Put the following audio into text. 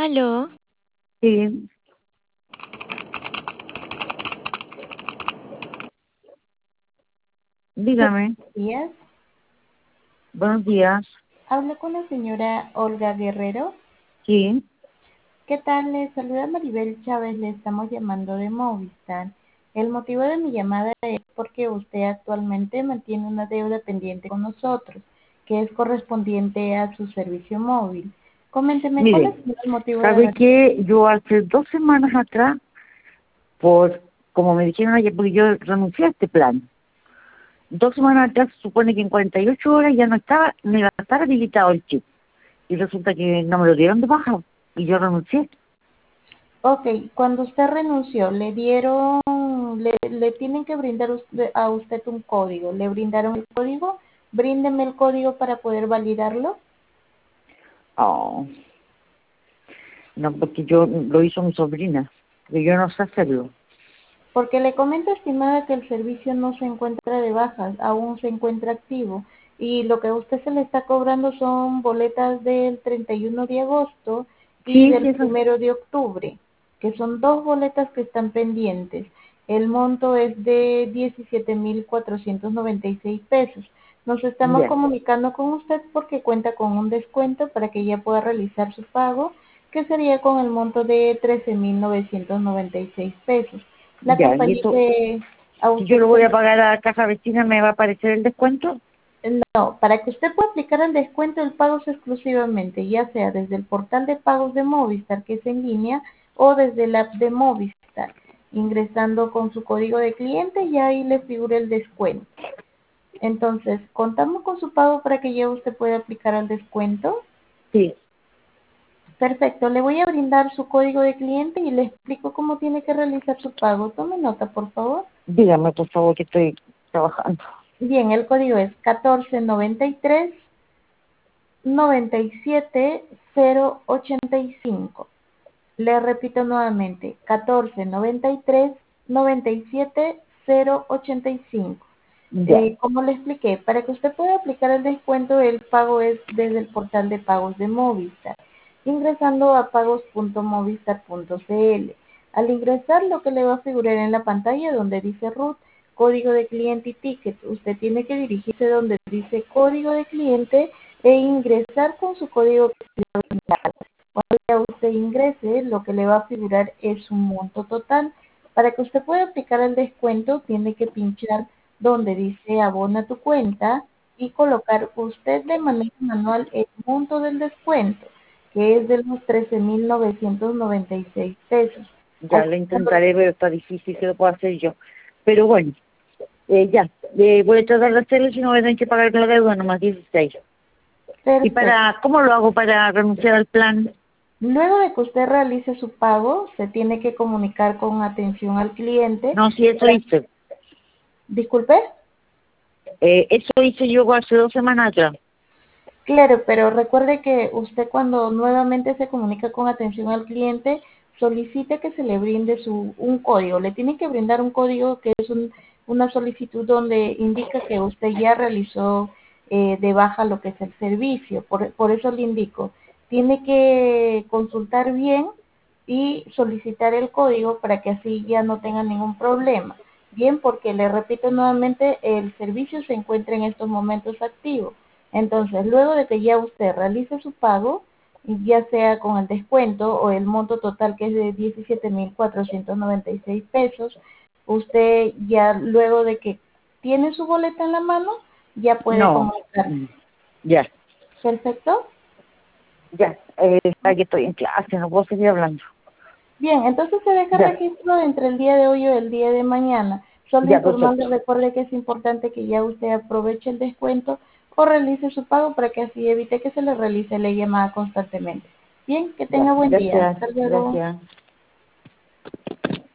Aló, Sí, dígame, Días. buenos días. Hablo con la señora Olga Guerrero. Sí, ¿Qué tal? Le saluda Maribel Chávez. Le estamos llamando de Movistar. El motivo de mi llamada es porque usted actualmente mantiene una deuda pendiente con nosotros, que es correspondiente a su servicio móvil. Coménteme cuál mire, ha sido el motivo de ¿sabe qué? Yo hace 2 semanas atrás, como me dijeron ayer, porque yo renuncié a este plan. 2 semanas atrás se supone que en 48 horas ya no estaba, me iba a estar habilitado el chip. Y resulta que no me lo dieron de baja y yo renuncié. Ok, cuando usted renunció, le tienen que brindar a usted un código. ¿Le brindaron el código? Bríndeme el código para poder validarlo. Oh, no, porque yo lo hizo mi sobrina, pero yo no sé hacerlo. Porque le comento, estimada, que el servicio no se encuentra de bajas, aún se encuentra activo. Y lo que a usted se le está cobrando son boletas del 31 de agosto y Sí, del sí, eso. 1 de octubre, que son dos boletas que están pendientes. El monto es de 17.496 pesos. Nos estamos Ya, comunicando con usted porque cuenta con un descuento para que ella pueda realizar su pago, que sería con el monto de 13.996 pesos. La ya, y compañía eso, que a si yo usted lo se voy a le... pagar a la casa vecina, ¿me va a aparecer el descuento? No, para que usted pueda aplicar el descuento, el pago es exclusivamente, ya sea desde el portal de pagos de Movistar, que es en línea, o desde la app de Movistar, ingresando con su código de cliente y ahí le figura el descuento. Entonces, contamos con su pago para que ya usted pueda aplicar el descuento. Sí. Perfecto, le voy a brindar su código de cliente y le explico cómo tiene que realizar su pago. Tome nota, por favor. Dígame, por favor, que estoy trabajando. Bien, el código es 1493 97085. Le repito nuevamente, 1493 97085. Ya, Como le expliqué, para que usted pueda aplicar el descuento, el pago es desde el portal de pagos de Movistar, ingresando a pagos.movistar.cl. Al ingresar, lo que le va a figurar en la pantalla donde dice RUT, código de cliente y ticket, usted tiene que dirigirse donde dice código de cliente e ingresar con su código. Cuando ya usted ingrese, lo que le va a figurar es un monto total. Para que usted pueda aplicar el descuento, tiene que pinchar donde dice abona tu cuenta y colocar usted de manera manual el monto del descuento, que es de los 13.996 pesos. ya Al lo final, intentaré, pero está difícil que lo pueda hacer yo. Pero bueno, ya, voy a tratar de hacerlo, si no voy a tener que pagar la deuda nomás 16. ¿Y perfecto. cómo lo hago para renunciar al plan? Luego de que usted realice su pago, se tiene que comunicar con atención al cliente. No, si eso hice. Disculpe. Eso hice yo hace 2 semanas atrás. Claro, pero recuerde que usted cuando nuevamente se comunica con atención al cliente, solicite que se le brinde un código. Le tiene que brindar un código que es una solicitud donde indica que usted ya realizó de baja lo que es el servicio. Por eso le indico, tiene que consultar bien y solicitar el código para que así ya no tenga ningún problema. Bien, porque le repito nuevamente, el servicio se encuentra en estos momentos activo. Entonces, luego de que ya usted realice su pago, ya sea con el descuento o el monto total que es de 17.496 pesos, usted ya luego de que tiene su boleta en la mano, ya puede No, comunicarse. ya, ¿Perfecto? ya, está que estoy en clase, no puedo seguir hablando. Bien, entonces se deja Ya, registro entre el día de hoy o el día de mañana. Solo ya, perfecto. informarle, recuerde que es importante que ya usted aproveche el descuento o realice su pago para que así evite que se le realice la llamada constantemente. Bien, que Ya, tenga buen día. gracias, Hasta luego. gracias.